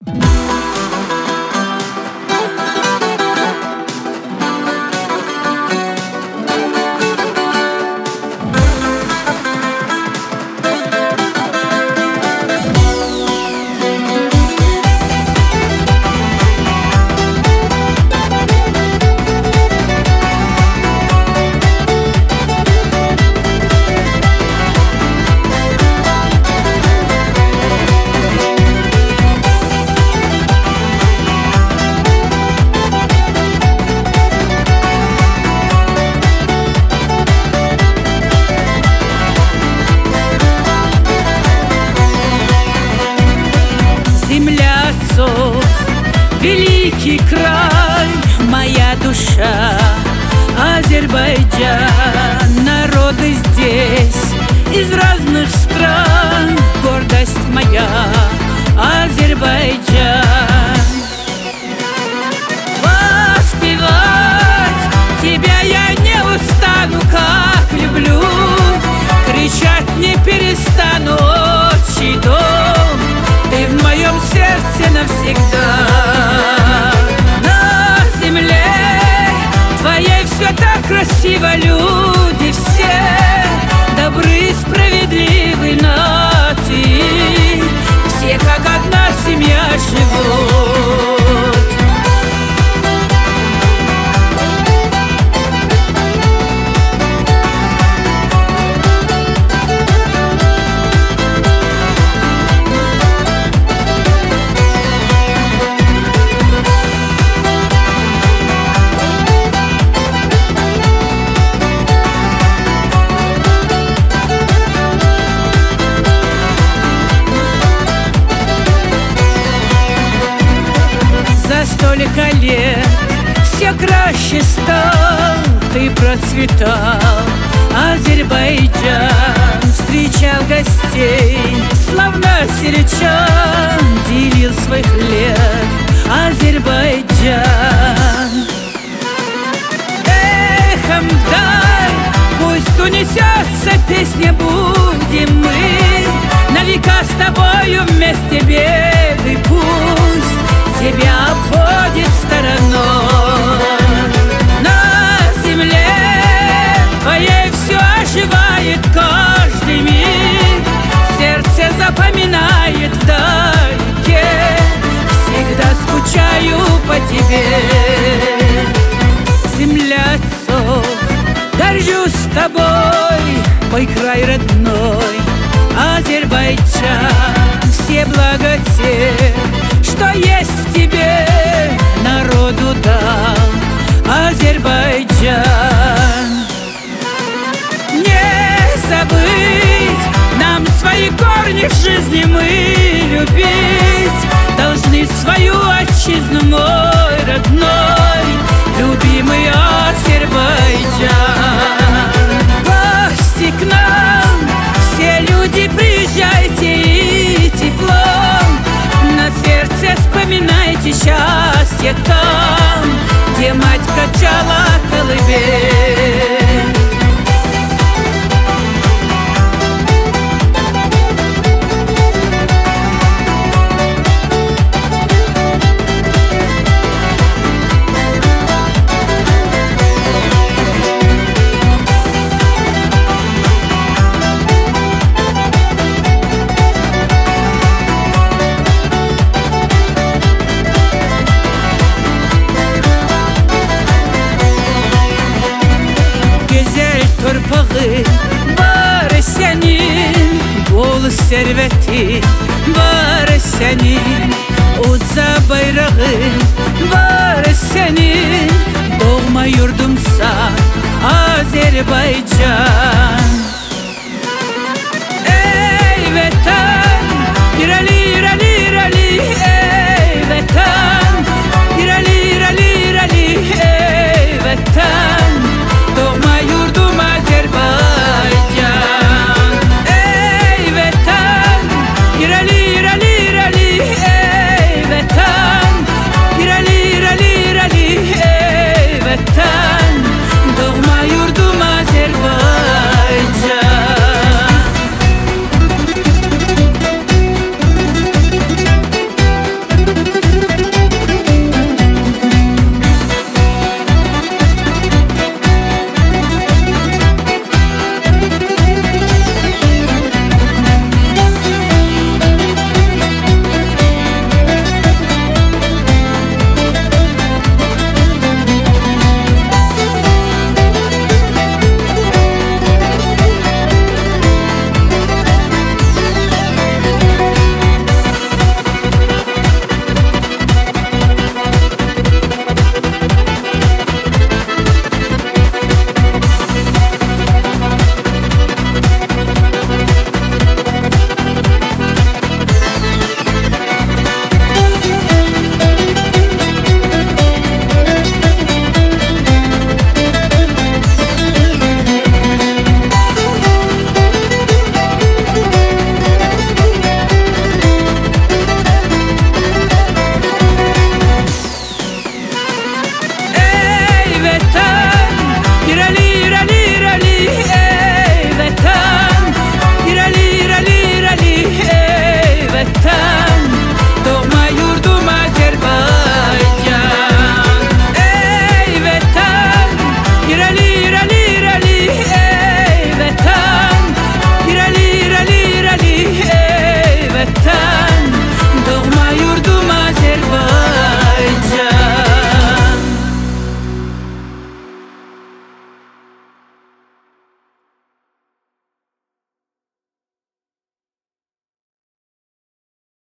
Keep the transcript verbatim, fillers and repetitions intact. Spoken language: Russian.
Великий край, моя душа, Азербайджан. Народы здесь из разных стран, гордость моя, Азербайджан. Воспевать тебя я не устану, как люблю, кричать не перестану, отчий дом, ты в моем сердце навсегда. На земле твоей все так красиво, люди все добры, справедливы нации, все как одна семья живут. Столько лет все краще стал, ты процветал, Азербайджан. Встречал гостей, славно сельчан, делил свой хлеб, Азербайджан. Эхом дай, пусть унесется песня, будем мы на века с тобою вместе, беды пусть тебя обходит стороной. На земле твоей все оживает каждый миг, сердце запоминает вдалеке, всегда скучаю по тебе. Земля отцов, горжусь тобой, мой край родной, Азербайджан. Все блага те, что есть в тебе, народу дал, Азербайджан. Не забыть нам свои корни в жизни, мы любить должны свою отчизну, мой родной, любимый Азербайджан. Гости к нам, все люди, приезжайте, и теплом на сердце вспоминайте счастье там, где мать качала колыбель. Бар senin, bol serveti var senin, uca bayrağın var senin, doğma yurdumsa Azerbaycan.